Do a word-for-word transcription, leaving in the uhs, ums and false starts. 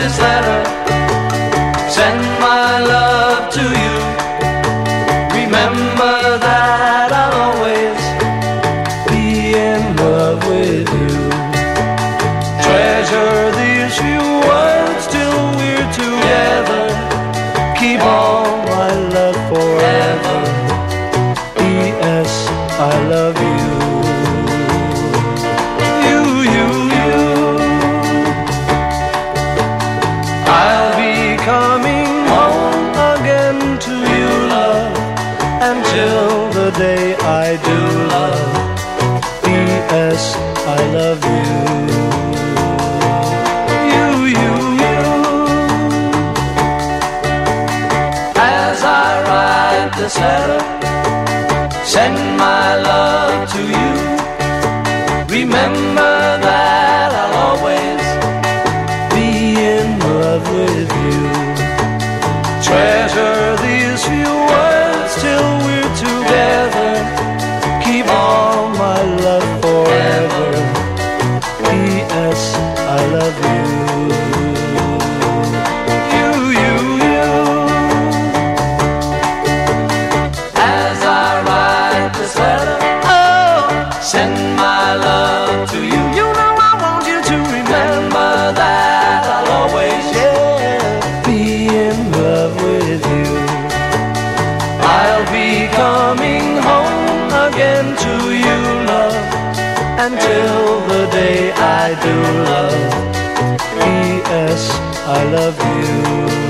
this letter, send my love to you. Remember that I'll always be in love with you. Treasure these few words till we're together. Keep all my love forever. P S I love you. You, you, you. I'll be coming home again to you, love, until the day I do, love. P S I love you. You, you, you. As I write this letter, send my love to you. Remember that I'll always be in love with you. Treasure these few words till we're together. Keep all my love forever. P S I love you. You, you, you. As I write this letter, oh, send my love to you. You know I want you to remember that I'll always, yeah, be in love with you. I'll be coming home again to you, love, until the day I do, love. P S I love you.